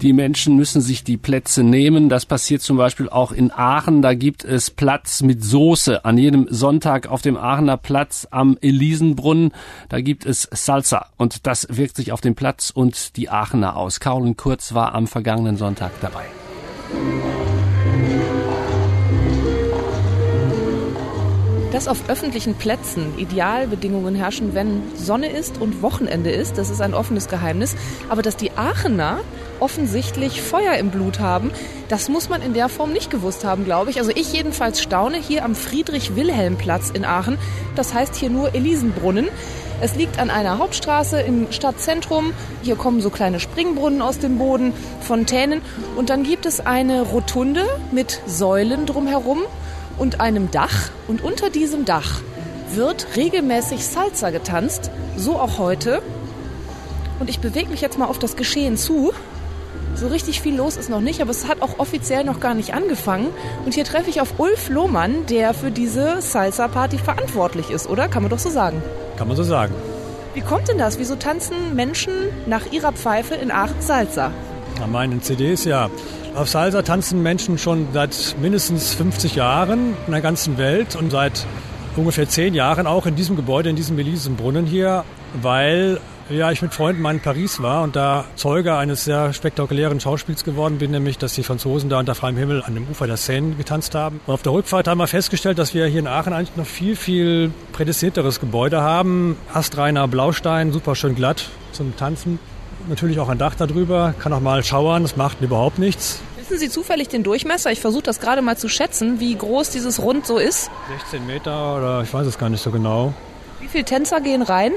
Die Menschen müssen sich die Plätze nehmen. Das passiert zum Beispiel auch in Aachen. Da gibt es Platz mit Soße an jedem Sonntag auf dem Aachener Platz am Elisenbrunnen. Da gibt es Salsa und das wirkt sich auf den Platz und die Aachener aus. Caroline Kurz war am vergangenen Sonntag dabei. Dass auf öffentlichen Plätzen Idealbedingungen herrschen, wenn Sonne ist und Wochenende ist, das ist ein offenes Geheimnis. Aber dass die Aachener offensichtlich Feuer im Blut haben, das muss man in der Form nicht gewusst haben, glaube ich. Also ich jedenfalls staune hier am Friedrich-Wilhelm-Platz in Aachen. Das heißt hier nur Elisenbrunnen. Es liegt an einer Hauptstraße im Stadtzentrum. Hier kommen so kleine Springbrunnen aus dem Boden, Fontänen. Und dann gibt es eine Rotunde mit Säulen drumherum und einem Dach. Und unter diesem Dach wird regelmäßig Salsa getanzt, so auch heute. Und ich bewege mich jetzt mal auf das Geschehen zu. So richtig viel los ist noch nicht, aber es hat auch offiziell noch gar nicht angefangen. Und hier treffe ich auf Ulf Lohmann, der für diese Salsa-Party verantwortlich ist, oder? Kann man doch so sagen. Kann man so sagen. Wie kommt denn das? Wieso tanzen Menschen nach ihrer Pfeife in Aachen Salsa? Nach meinen CDs, ja. Auf Salsa tanzen Menschen schon seit mindestens 50 Jahren in der ganzen Welt und seit ungefähr 10 Jahren auch in diesem Gebäude, in diesem Elisenbrunnen hier, weil ich mit Freunden mal in Paris war und da Zeuge eines sehr spektakulären Schauspiels geworden bin, nämlich, dass die Franzosen da unter freiem Himmel an dem Ufer der Seine getanzt haben. Und auf der Rückfahrt haben wir festgestellt, dass wir hier in Aachen eigentlich noch viel, viel prädestinierteres Gebäude haben. Astreiner Blaustein, super schön glatt zum Tanzen. Natürlich auch ein Dach darüber, kann auch mal schauern, das macht überhaupt nichts. Wissen Sie zufällig den Durchmesser? Ich versuche das gerade mal zu schätzen, wie groß dieses Rund so ist. 16 Meter oder ich weiß es gar nicht so genau. Wie viele Tänzer gehen rein?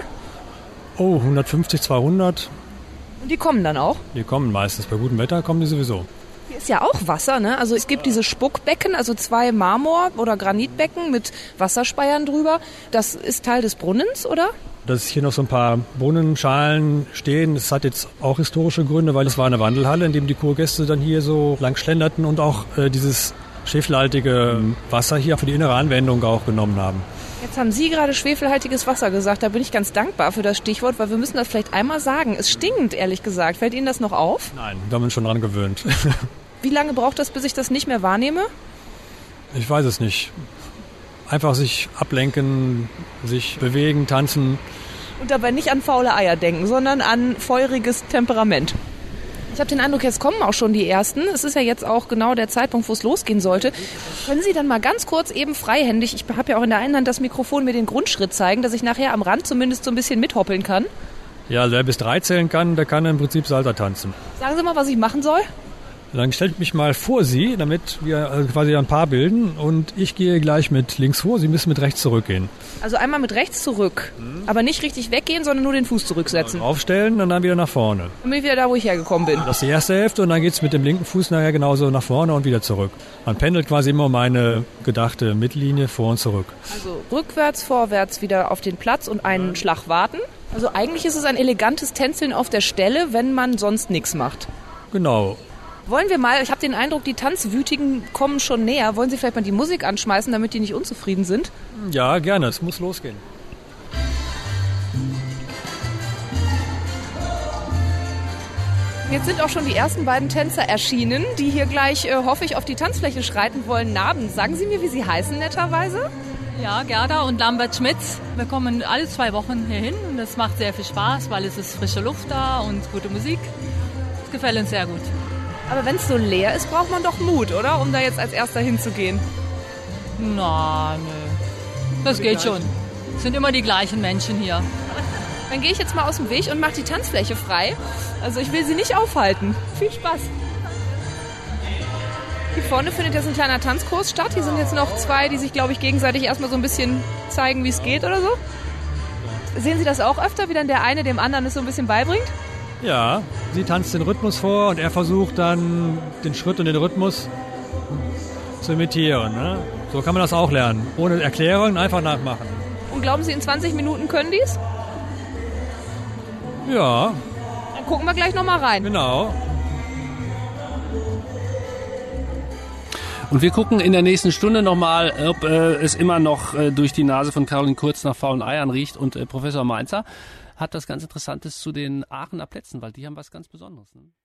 Oh, 150, 200. Und die kommen dann auch? Die kommen meistens, bei gutem Wetter kommen die sowieso. Hier ist ja auch Wasser, ne? Also es gibt diese Spuckbecken, also 2 Marmor- oder Granitbecken mit Wasserspeiern drüber. Das ist Teil des Brunnens, oder? Dass hier noch so ein paar Brunnenschalen stehen, das hat jetzt auch historische Gründe, weil es war eine Wandelhalle, in dem die Kurgäste dann hier so lang schlenderten und auch dieses schwefelhaltige Wasser hier für die innere Anwendung auch genommen haben. Jetzt haben Sie gerade schwefelhaltiges Wasser gesagt, da bin ich ganz dankbar für das Stichwort, weil wir müssen das vielleicht einmal sagen. Es stinkt, ehrlich gesagt. Fällt Ihnen das noch auf? Nein, da haben wir uns schon dran gewöhnt. Wie lange braucht das, bis ich das nicht mehr wahrnehme? Ich weiß es nicht. Einfach sich ablenken, sich bewegen, tanzen. Und dabei nicht an faule Eier denken, sondern an feuriges Temperament. Ich habe den Eindruck, jetzt kommen auch schon die Ersten. Es ist ja jetzt auch genau der Zeitpunkt, wo es losgehen sollte. Können Sie dann mal ganz kurz eben freihändig, ich habe ja auch in der einen Hand das Mikrofon, mir den Grundschritt zeigen, dass ich nachher am Rand zumindest so ein bisschen mithoppeln kann? Ja, also wer bis 3 zählen kann, der kann im Prinzip Salsa tanzen. Sagen Sie mal, was ich machen soll? Dann stellt mich mal vor Sie, damit wir quasi ein Paar bilden. Und ich gehe gleich mit links vor, Sie müssen mit rechts zurückgehen. Also einmal mit rechts zurück, aber nicht richtig weggehen, sondern nur den Fuß zurücksetzen. Aufstellen und dann wieder nach vorne. Dann bin ich wieder da, wo ich hergekommen bin. Das ist die erste Hälfte und dann geht es mit dem linken Fuß nachher genauso nach vorne und wieder zurück. Man pendelt quasi immer um eine gedachte Mittellinie vor und zurück. Also rückwärts, vorwärts wieder auf den Platz und einen Schlag warten. Also eigentlich ist es ein elegantes Tänzeln auf der Stelle, wenn man sonst nichts macht. Genau. Wollen wir mal, ich habe den Eindruck, die Tanzwütigen kommen schon näher. Wollen Sie vielleicht mal die Musik anschmeißen, damit die nicht unzufrieden sind? Ja, gerne. Es muss losgehen. Jetzt sind auch schon die ersten beiden Tänzer erschienen, die hier gleich, hoffe ich, auf die Tanzfläche schreiten wollen. Namen, sagen Sie mir, wie Sie heißen netterweise? Ja, Gerda und Lambert Schmitz. Wir kommen alle 2 Wochen hier hin und es macht sehr viel Spaß, weil es ist frische Luft da und gute Musik. Das gefällt uns sehr gut. Aber wenn es so leer ist, braucht man doch Mut, oder? Um da jetzt als Erster hinzugehen. Na, nö. Das geht schon. Es sind immer die gleichen Menschen hier. Dann gehe ich jetzt mal aus dem Weg und mache die Tanzfläche frei. Also ich will Sie nicht aufhalten. Viel Spaß. Hier vorne findet jetzt ein kleiner Tanzkurs statt. Hier sind jetzt noch 2, die sich, glaube ich, gegenseitig erstmal so ein bisschen zeigen, wie es geht oder so. Sehen Sie das auch öfter, wie dann der eine dem anderen es so ein bisschen beibringt? Ja, sie tanzt den Rhythmus vor und er versucht dann den Schritt und den Rhythmus zu imitieren. Ne? So kann man das auch lernen. Ohne Erklärung, einfach nachmachen. Und glauben Sie, in 20 Minuten können die es? Ja. Dann gucken wir gleich nochmal rein. Genau. Und wir gucken in der nächsten Stunde nochmal, ob es immer noch durch die Nase von Caroline Kurz nach faulen Eiern riecht. Und Professor Mainzer hat das ganz Interessantes zu den Aachener Plätzen, weil die haben was ganz Besonderes. Ne?